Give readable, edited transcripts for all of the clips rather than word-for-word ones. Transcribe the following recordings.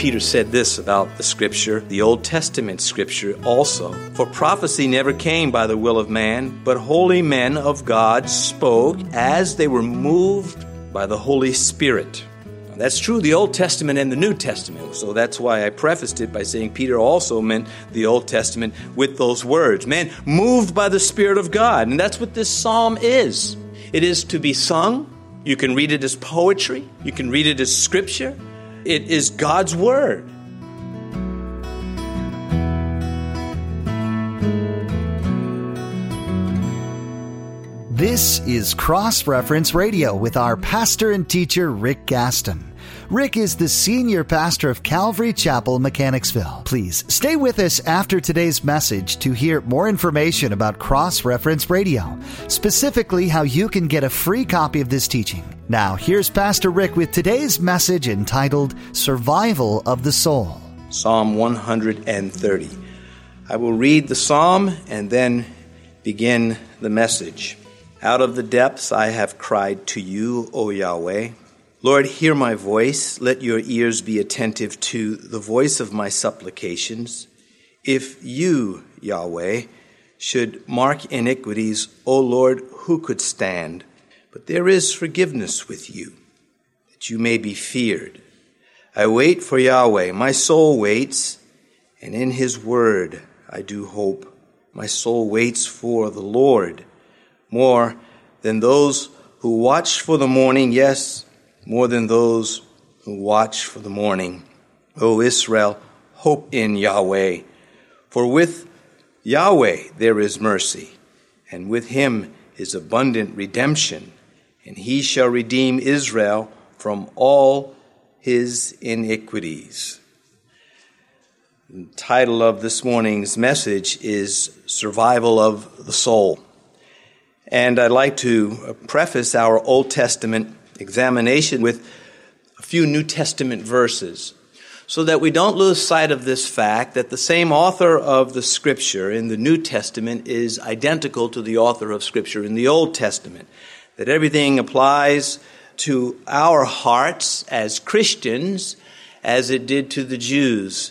Peter said this about the Scripture, the Old Testament Scripture also. For prophecy never came by the will of man, but holy men of God spoke as they were moved by the Holy Spirit. Now, that's true, the Old Testament and the New Testament. So that's why I prefaced it by saying Peter also meant the Old Testament with those words. Man, moved by the Spirit of God. And that's what this psalm is. It is to be sung. You can read it as poetry. You can read it as Scripture. It is God's Word. This is Cross Reference Radio with our pastor and teacher, Rick Gaston. Rick is the senior pastor of Calvary Chapel, Mechanicsville. Please stay with us after today's message to hear more information about Cross Reference Radio, specifically how you can get a free copy of this teaching. Now, here's Pastor Rick with today's message entitled Survival of the Soul. Psalm 130. I will read the psalm and then begin the message. Out of the depths I have cried to you, O Yahweh. Lord, hear my voice. Let your ears be attentive to the voice of my supplications. If you, Yahweh, should mark iniquities, O Lord, who could stand? But there is forgiveness with you, that you may be feared. I wait for Yahweh. My soul waits, and in his word I do hope. My soul waits for the Lord, more than those who watch for the morning, yes, more than those who watch for the morning. O Israel, hope in Yahweh. For with Yahweh there is mercy, and with him is abundant redemption, and he shall redeem Israel from all his iniquities. The title of this morning's message is Survival of the Soul. And I'd like to preface our Old Testament examination with a few New Testament verses so that we don't lose sight of this fact that the same author of the Scripture in the New Testament is identical to the author of Scripture in the Old Testament, that everything applies to our hearts as Christians as it did to the Jews,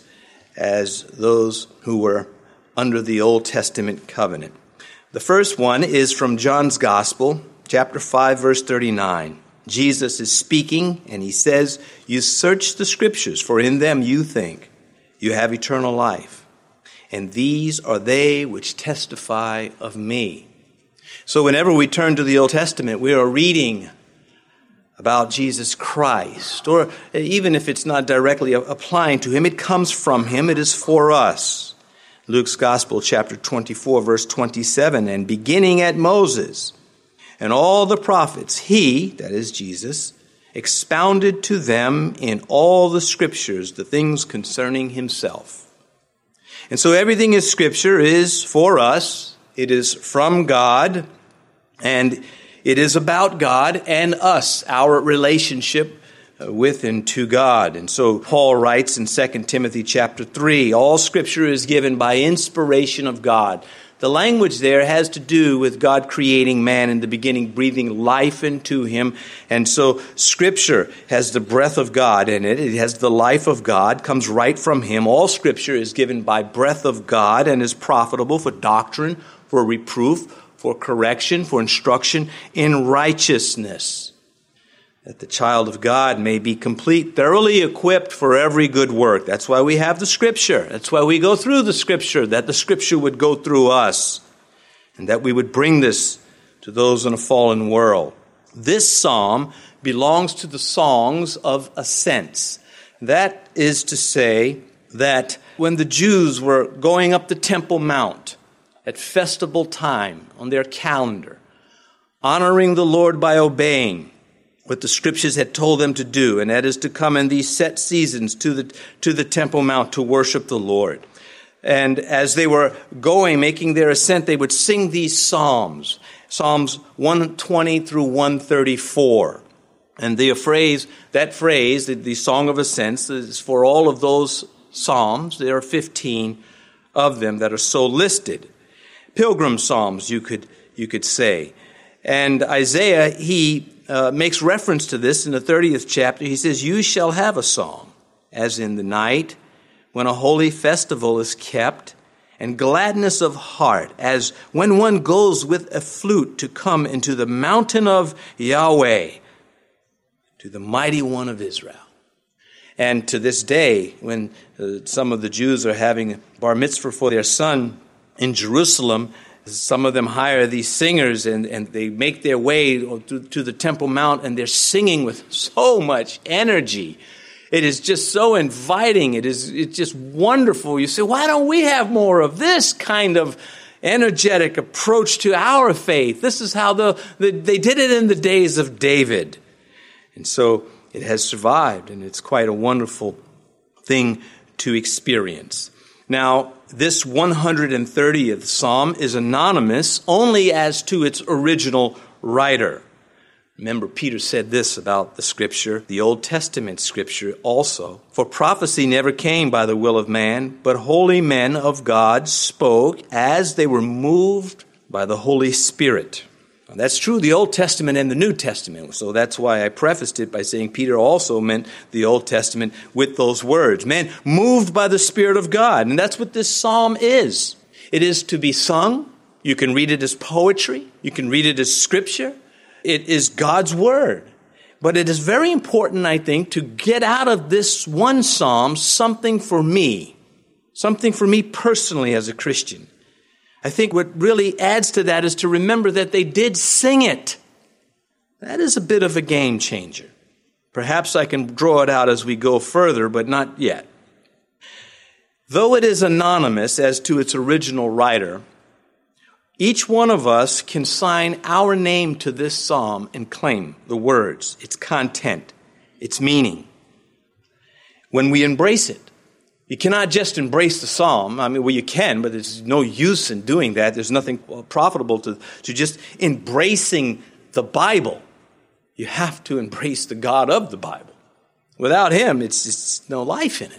as those who were under the Old Testament covenant. The first one is from John's Gospel, chapter 5, verse 39. Jesus is speaking, and he says, you search the Scriptures, for in them you think you have eternal life. And these are they which testify of me. So whenever we turn to the Old Testament, we are reading about Jesus Christ. Or even if it's not directly applying to him, it comes from him. It is for us. Luke's Gospel, chapter 24, verse 27, and beginning at Moses and all the prophets, he, that is Jesus, expounded to them in all the Scriptures the things concerning himself. And so everything in Scripture is for us. It is from God, and it is about God and us, our relationship with and to God. And so Paul writes in 2 Timothy chapter 3, all Scripture is given by inspiration of God. The language there has to do with God creating man in the beginning, breathing life into him. And so Scripture has the breath of God in it. It has the life of God, comes right from him. All Scripture is given by breath of God and is profitable for doctrine, for reproof, for correction, for instruction in righteousness, that the child of God may be complete, thoroughly equipped for every good work. That's why we have the Scripture. That's why we go through the Scripture, that the Scripture would go through us, and that we would bring this to those in a fallen world. This psalm belongs to the songs of ascents. That is to say that when the Jews were going up the Temple Mount at festival time on their calendar, honoring the Lord by obeying what the Scriptures had told them to do, and that is to come in these set seasons to the Temple Mount to worship the Lord. And as they were going, making their ascent, they would sing these psalms, Psalms 120 through 134. And the phrase, the Song of Ascents, is for all of those psalms. There are 15 of them that are so listed. Pilgrim psalms, you could say. And Isaiah, he makes reference to this in the 30th chapter. He says, you shall have a song, as in the night, when a holy festival is kept, and gladness of heart, as when one goes with a flute to come into the mountain of Yahweh, to the mighty one of Israel. And to this day, when some of the Jews are having a bar mitzvah for their son in Jerusalem, some of them hire these singers and they make their way to the Temple Mount, and they're singing with so much energy. It is just so inviting. It's just wonderful. You say, why don't we have more of this kind of energetic approach to our faith? This is how they did it in the days of David. And so it has survived, and it's quite a wonderful thing to experience. Now, this 130th Psalm is anonymous only as to its original writer. Remember, Peter said this about the Scripture, the Old Testament Scripture also. For prophecy never came by the will of man, but holy men of God spoke as they were moved by the Holy Spirit. Now, that's true, the Old Testament and the New Testament. So that's why I prefaced it by saying Peter also meant the Old Testament with those words. Men moved by the Spirit of God. And that's what this psalm is. It is to be sung. You can read it as poetry. You can read it as scripture. It is God's word. But it is very important, I think, to get out of this one psalm something for me personally as a Christian. I think what really adds to that is to remember that they did sing it. That is a bit of a game changer. Perhaps I can draw it out as we go further, but not yet. Though it is anonymous as to its original writer, each one of us can sign our name to this psalm and claim the words, its content, its meaning. When we embrace it, you cannot just embrace the psalm. You can, but there's no use in doing that. There's nothing profitable to just embracing the Bible. You have to embrace the God of the Bible. Without him, it's no life in it.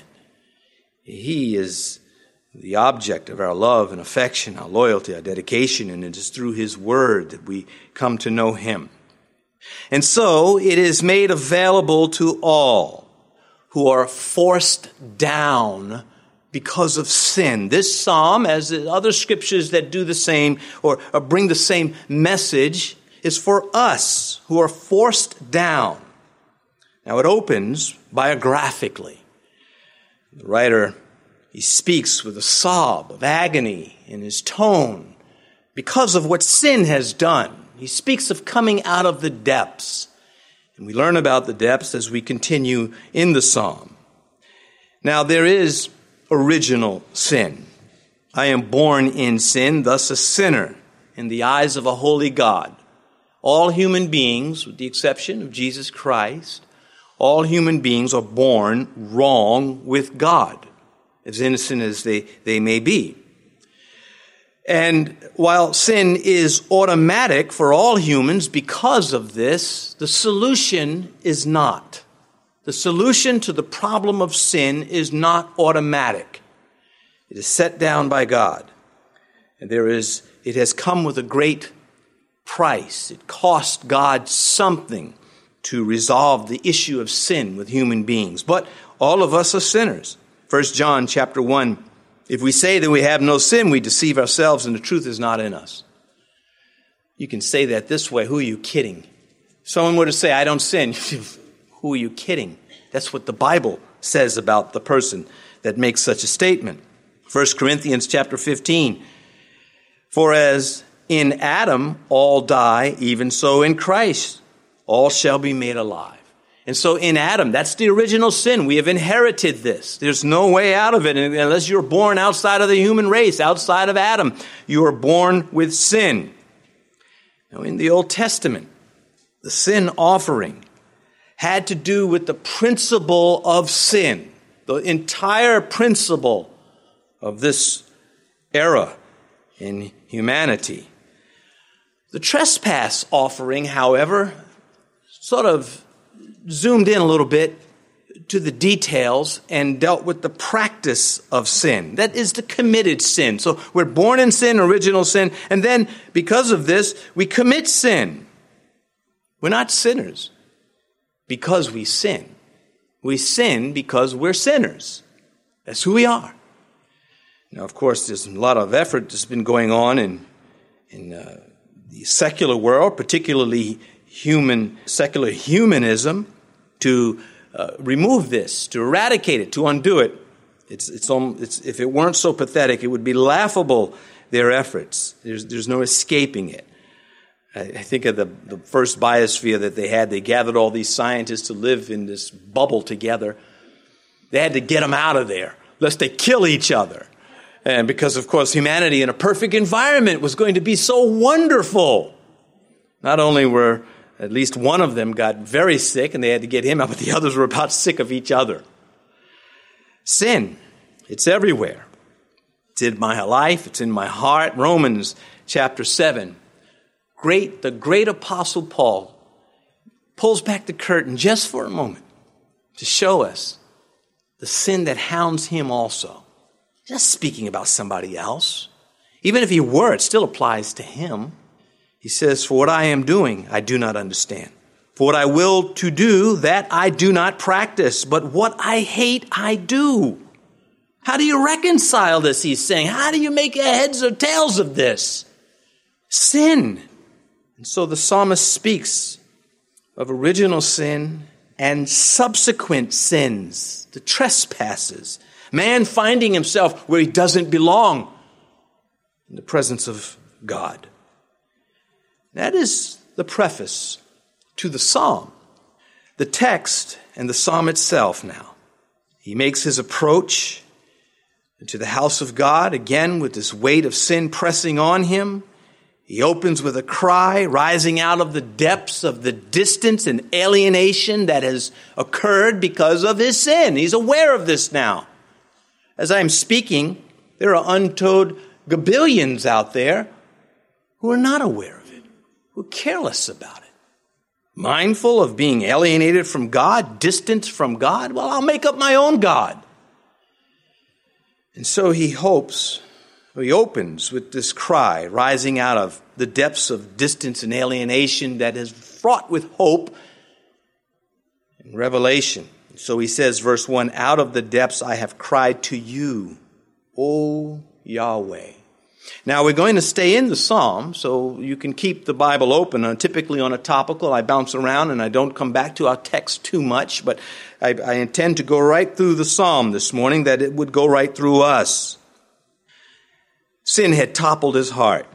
He is the object of our love and affection, our loyalty, our dedication, and it is through his word that we come to know him. And so it is made available to all who are forced down because of sin. This psalm, as other scriptures that do the same or bring the same message, is for us who are forced down. Now it opens biographically. The writer, he speaks with a sob of agony in his tone because of what sin has done. He speaks of coming out of the depths. And we learn about the depths as we continue in the psalm. Now, there is original sin. I am born in sin, thus a sinner in the eyes of a holy God. All human beings, with the exception of Jesus Christ, all human beings are born wrong with God, as innocent as they may be. And while sin is automatic for all humans because of this, the solution is not. The solution to the problem of sin is not automatic. It is set down by God. And it has come with a great price. It cost God something to resolve the issue of sin with human beings. But all of us are sinners. 1 John chapter 1. If we say that we have no sin, we deceive ourselves and the truth is not in us. You can say that this way. Who are you kidding? Someone were to say, I don't sin. Who are you kidding? That's what the Bible says about the person that makes such a statement. 1 Corinthians chapter 15. For as in Adam all die, even so in Christ all shall be made alive. And so in Adam, that's the original sin. We have inherited this. There's no way out of it unless you're born outside of the human race, outside of Adam. You are born with sin. Now in the Old Testament, the sin offering had to do with the principle of sin. The entire principle of this era in humanity. The trespass offering, however, sort of zoomed in a little bit to the details and dealt with the practice of sin. That is the committed sin. So we're born in sin, original sin, and then because of this, we commit sin. We're not sinners because we sin. We sin because we're sinners. That's who we are. Now, of course, there's a lot of effort that's been going on in the secular world, particularly secular humanism, to remove this, to eradicate it, to undo it. It's if it weren't so pathetic, it would be laughable, their efforts. There's no escaping it. I think of the first biosphere that they had. They gathered all these scientists to live in this bubble together. They had to get them out of there, lest they kill each other. And because, of course, humanity in a perfect environment was going to be so wonderful. Not only were at least one of them got very sick and they had to get him out, but the others were about sick of each other. Sin, it's everywhere. It's in my life, it's in my heart. Romans chapter 7. The great apostle Paul pulls back the curtain just for a moment to show us the sin that hounds him also. Just speaking about somebody else. Even if he were, it still applies to him. He says, "For what I am doing, I do not understand. For what I will to do, that I do not practice. But what I hate, I do." How do you reconcile this, he's saying? How do you make heads or tails of this? Sin. And so the psalmist speaks of original sin and subsequent sins, the trespasses. Man finding himself where he doesn't belong in the presence of God. That is the preface to the psalm. The text and the psalm itself now. He makes his approach to the house of God, again with this weight of sin pressing on him. He opens with a cry rising out of the depths of the distance and alienation that has occurred because of his sin. He's aware of this now. As I'm speaking, there are untold gabillions out there who are not aware of it, who are careless about it. Mindful of being alienated from God, distant from God. Well, I'll make up my own God. And so he opens with this cry rising out of the depths of distance and alienation that is fraught with hope and revelation. So he says, verse 1, "Out of the depths I have cried to you, O Yahweh." Now we're going to stay in the psalm, so you can keep the Bible open. Typically on a topical, I bounce around and I don't come back to our text too much, but I intend to go right through the psalm this morning, that it would go right through us. Sin had toppled his heart.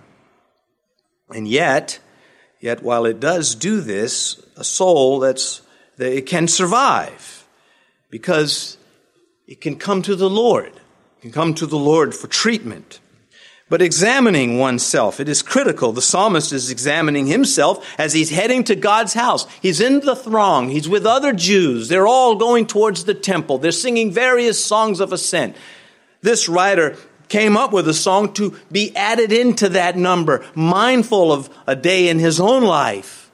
And yet while it does do this, a soul it can survive because it can come to the Lord. It can come to the Lord for treatment. But examining oneself, it is critical. The psalmist is examining himself as he's heading to God's house. He's in the throng. He's with other Jews. They're all going towards the temple. They're singing various songs of ascent. This writer came up with a song to be added into that number, mindful of a day in his own life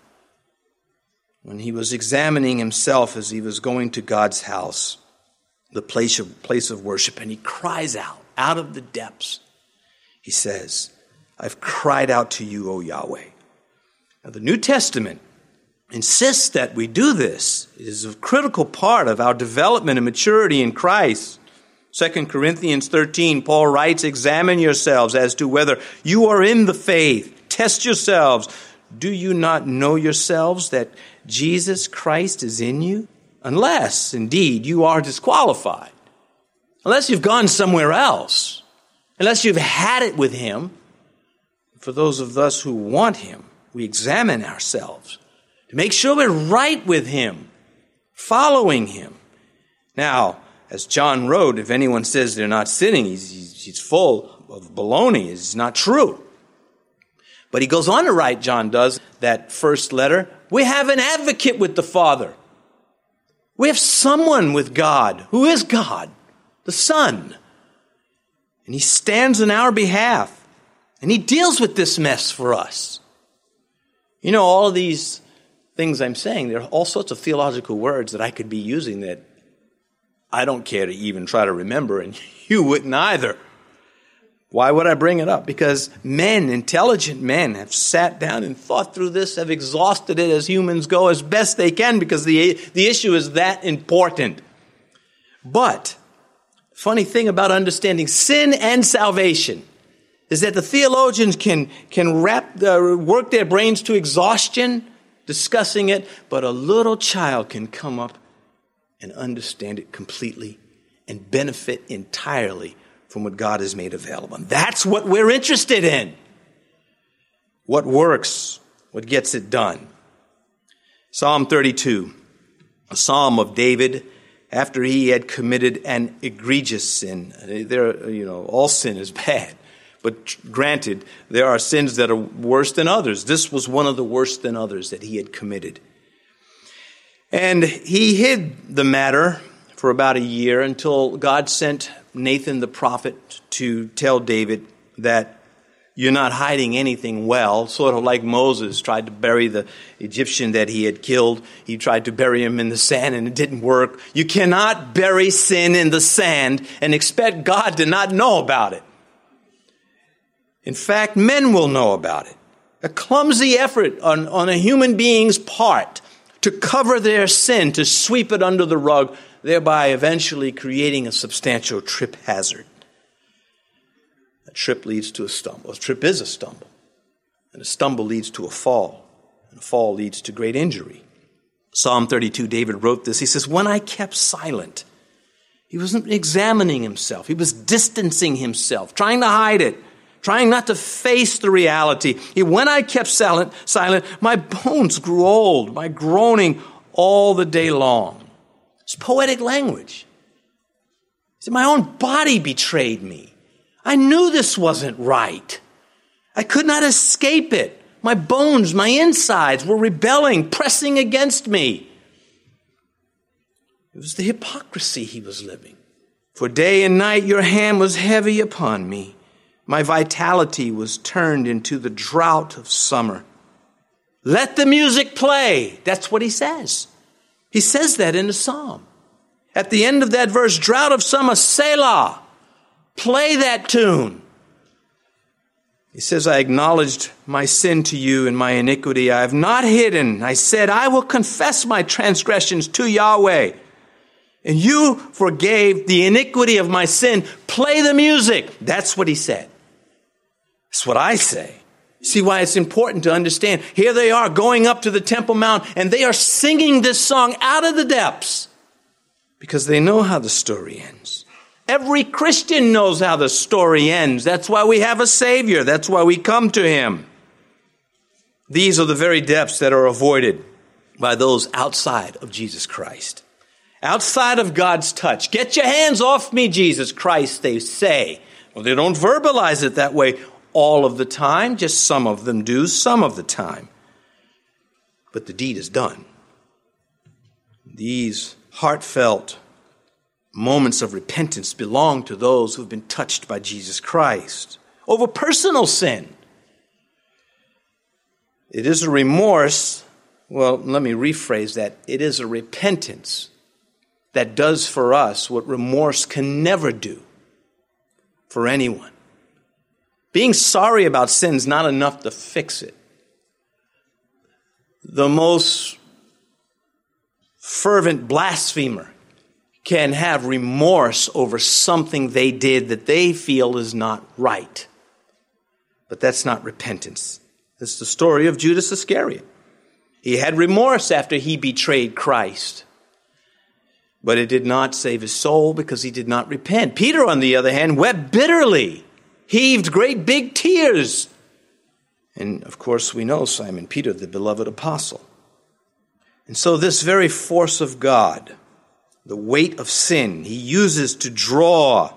when he was examining himself as he was going to God's house, the place of worship, and he cries out of the depths. He says, "I've cried out to you, O Yahweh." Now, the New Testament insists that we do this. It is a critical part of our development and maturity in Christ. 2 Corinthians 13, Paul writes, "Examine yourselves as to whether you are in the faith. Test yourselves. Do you not know yourselves that Jesus Christ is in you? Unless, indeed, you are disqualified. Unless you've gone somewhere else. Unless you've had it with him." For those of us who want him, we examine ourselves to make sure we're right with him, following him. Now, as John wrote, if anyone says they're not sinning, he's full of baloney. It's not true. But he goes on to write, John does, that first letter, we have an advocate with the Father. We have someone with God. Who is God? The Son. And he stands in our behalf. And he deals with this mess for us. You know, all of these things I'm saying, there are all sorts of theological words that I could be using that I don't care to even try to remember, and you wouldn't either. Why would I bring it up? Because intelligent men, have sat down and thought through this, have exhausted it as humans go as best they can, because the issue is that important. But funny thing about understanding sin and salvation is that the theologians can work their brains to exhaustion discussing it, but a little child can come up and understand it completely and benefit entirely from what God has made available. And that's what we're interested in. What works, what gets it done. Psalm 32, a psalm of David after he had committed an egregious sin. All sin is bad. But granted, there are sins that are worse than others. This was one of the worst than others that he had committed. And he hid the matter for about a year until God sent Nathan the prophet to tell David that you're not hiding anything well, sort of like Moses tried to bury the Egyptian that he had killed. He tried to bury him in the sand and it didn't work. You cannot bury sin in the sand and expect God to not know about it. In fact, men will know about it. A clumsy effort on a human being's part to cover their sin, to sweep it under the rug, thereby eventually creating a substantial trip hazard. A trip leads to a stumble. A trip is a stumble. And a stumble leads to a fall. And a fall leads to great injury. Psalm 32, David wrote this. He says, when I kept silent, he wasn't examining himself. He was distancing himself, trying to hide it, trying not to face the reality. When I kept silent, my bones grew old, my groaning all the day long. It's poetic language. He said, my own body betrayed me. I knew this wasn't right. I could not escape it. My bones, my insides were rebelling, pressing against me. It was the hypocrisy he was living. For day and night your hand was heavy upon me. My vitality was turned into the drought of summer. Let the music play. That's what he says. He says that in the psalm. At the end of that verse, drought of summer, Selah. Play that tune. He says, I acknowledged my sin to you and my iniquity. I have not hidden. I said, I will confess my transgressions to Yahweh. And you forgave the iniquity of my sin. Play the music. That's what he said. That's what I say. See why it's important to understand. Here they are going up to the Temple Mount and they are singing this song out of the depths because they know how the story ends. Every Christian knows how the story ends. That's why we have a Savior. That's why we come to Him. These are the very depths that are avoided by those outside of Jesus Christ. Outside of God's touch. Get your hands off me, Jesus Christ, they say. Well, they don't verbalize it that way all of the time. Just some of them do, some of the time. But the deed is done. These heartfelt moments of repentance belong to those who have been touched by Jesus Christ over personal sin. It is a remorse. Well, let me rephrase that. It is a repentance that does for us what remorse can never do for anyone. Being sorry about sin is not enough to fix it. The most fervent blasphemer can have remorse over something they did that they feel is not right. But that's not repentance. It's the story of Judas Iscariot. He had remorse after he betrayed Christ. But it did not save his soul because he did not repent. Peter, on the other hand, wept bitterly, heaved great big tears. And of course, we know Simon Peter, the beloved apostle. And so this very force of God, the weight of sin, he uses to draw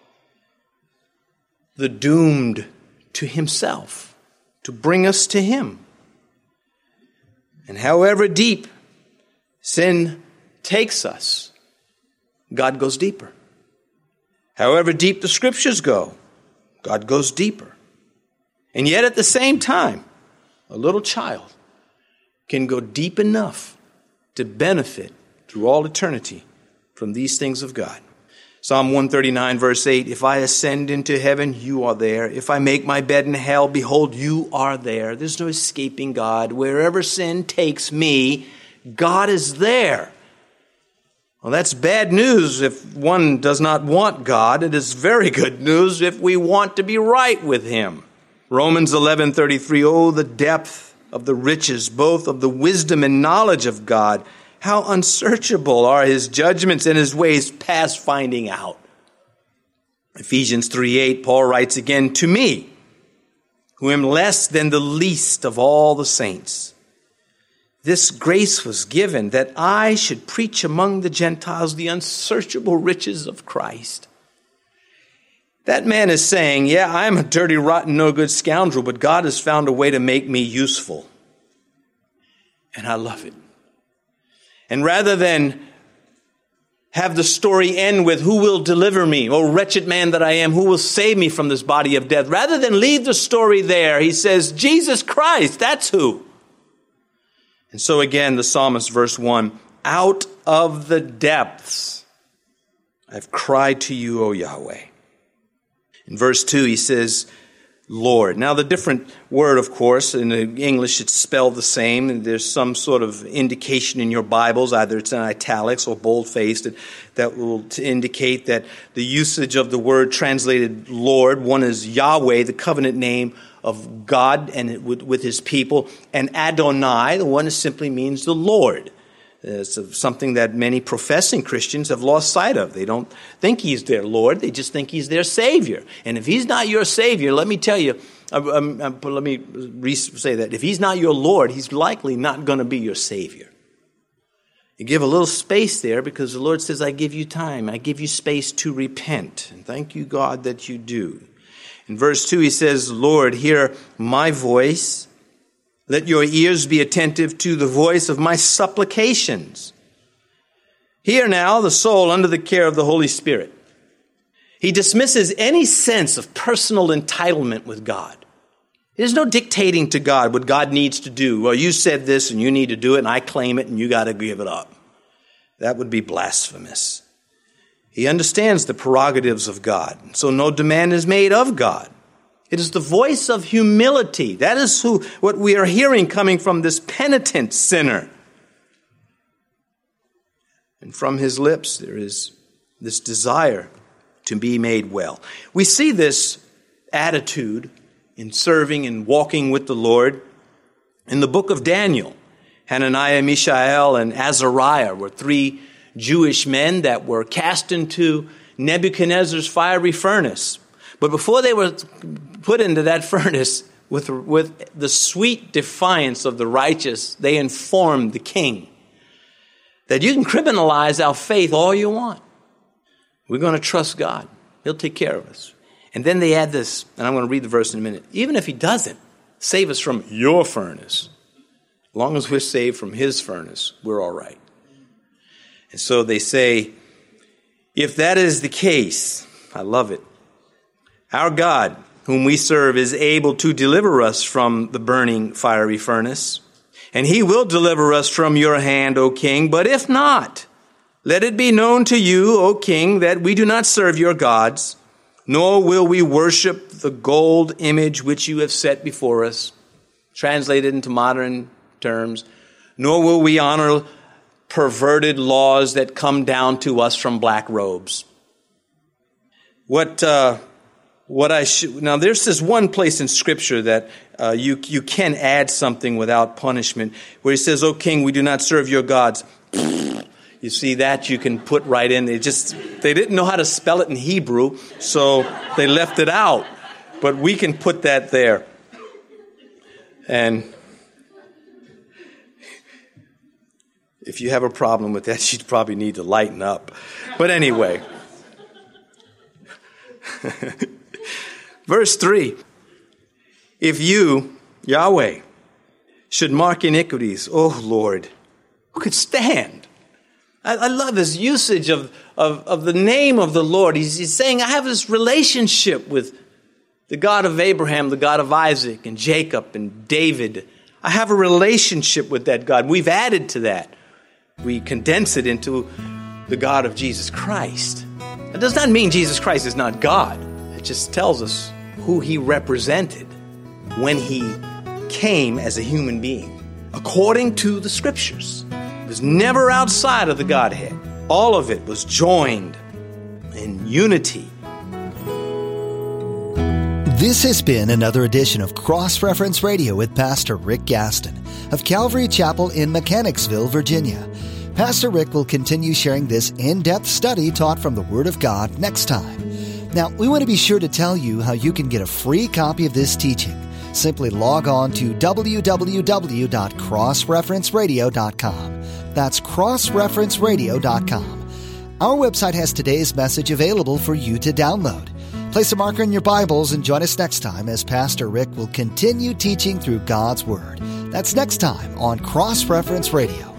the doomed to himself, to bring us to him. And however deep sin takes us, God goes deeper. However deep the scriptures go, God goes deeper. And yet at the same time, a little child can go deep enough to benefit through all eternity from these things of God. Psalm 139, verse 8, if I ascend into heaven, you are there. If I make my bed in hell, behold, you are there. There's no escaping God. Wherever sin takes me, God is there. Well, that's bad news if one does not want God. It is very good news if we want to be right with Him. Romans 11:33, oh, the depth of the riches, both of the wisdom and knowledge of God. How unsearchable are His judgments and His ways past finding out. Ephesians 3:8, Paul writes again, to me, who am less than the least of all the saints, this grace was given that I should preach among the Gentiles the unsearchable riches of Christ. That man is saying, yeah, I'm a dirty, rotten, no good scoundrel, but God has found a way to make me useful. And I love it. And rather than have the story end with who will deliver me, oh wretched man that I am, who will save me from this body of death, rather than leave the story there, he says, Jesus Christ, that's who. And so again, the psalmist, verse 1, out of the depths I've cried to you, O Yahweh. In verse 2, he says, Lord. Now, the different word, of course, in English, it's spelled the same. And there's some sort of indication in your Bibles, either it's in italics or bold-faced, that will indicate that the usage of the word translated Lord, one is Yahweh, the covenant name of God and with His people, and Adonai, the one simply means the Lord. It's something that many professing Christians have lost sight of. They don't think He's their Lord. They just think He's their Savior. And if He's not your Savior, let me tell you, let me say that. If He's not your Lord, He's likely not going to be your Savior. You give a little space there because the Lord says, I give you time. I give you space to repent. And thank you, God, that you do. In verse 2, He says, Lord, hear my voice. Let your ears be attentive to the voice of my supplications. Hear now the soul under the care of the Holy Spirit. He dismisses any sense of personal entitlement with God. There's no dictating to God what God needs to do. Well, you said this and you need to do it and I claim it and you got to give it up. That would be blasphemous. He understands the prerogatives of God, so no demand is made of God. It is the voice of humility. That is what we are hearing coming from this penitent sinner. And from his lips there is this desire to be made well. We see this attitude in serving and walking with the Lord in the book of Daniel. Hananiah, Mishael, and Azariah were three Jewish men that were cast into Nebuchadnezzar's fiery furnace. But before they were put into that furnace, with the sweet defiance of the righteous, they informed the king that you can criminalize our faith all you want. We're going to trust God. He'll take care of us. And then they add this, and I'm going to read the verse in a minute. Even if He doesn't save us from your furnace, as long as we're saved from His furnace, we're all right. And so they say, if that is the case, I love it. Our God, whom we serve, is able to deliver us from the burning fiery furnace, and He will deliver us from your hand, O king. But if not, let it be known to you, O king, that we do not serve your gods, nor will we worship the gold image which you have set before us, translated into modern terms, nor will we honor perverted laws that come down to us from black robes. Now, there's this one place in Scripture that you can add something without punishment, where He says, "O king, we do not serve your gods." You see that you can put right in. They didn't know how to spell it in Hebrew, so they left it out. But we can put that there. And if you have a problem with that, you'd probably need to lighten up. But anyway. Verse 3, if you, Yahweh, should mark iniquities, O Lord, who could stand? I love his usage of the name of the Lord. He's saying, I have this relationship with the God of Abraham, the God of Isaac and Jacob and David. I have a relationship with that God. We've added to that. We condense it into the God of Jesus Christ. That does not mean Jesus Christ is not God. It just tells us who He represented when He came as a human being, according to the Scriptures. It was never outside of the Godhead. All of it was joined in unity. This has been another edition of Cross Reference Radio with Pastor Rick Gaston of Calvary Chapel in Mechanicsville, Virginia. Pastor Rick will continue sharing this in-depth study taught from the Word of God next time. Now, we want to be sure to tell you how you can get a free copy of this teaching. Simply log on to www.crossreferenceradio.com. That's crossreferenceradio.com. Our website has today's message available for you to download. Place a marker in your Bibles and join us next time as Pastor Rick will continue teaching through God's Word. That's next time on Cross Reference Radio.